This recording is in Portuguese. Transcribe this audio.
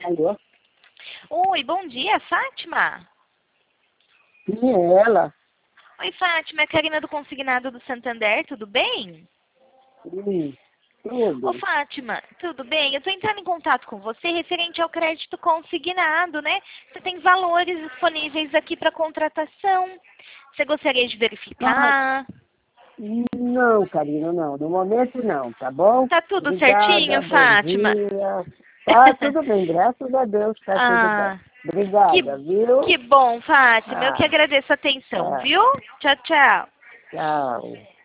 Alô? Oi, bom dia, Fátima. Quem é ela? Oi, Fátima, é a Karina do Consignado do Santander, tudo bem? Sim, Ô, tudo. Fátima, tudo bem? Eu estou entrando em contato com você referente ao crédito consignado, né? Você tem valores disponíveis aqui para contratação. Você gostaria de Ah, verificar? não, Karina, não. No momento não, tá bom? Tá tudo Obrigada, certinho, bom Fátima? dia. Tá tudo bem, graças a Deus, tá tudo bem. Ah, que, Obrigada, viu? que bom, Fátima. Eu que Ah, agradeço a atenção, tá, viu? Tchau, tchau. tchau.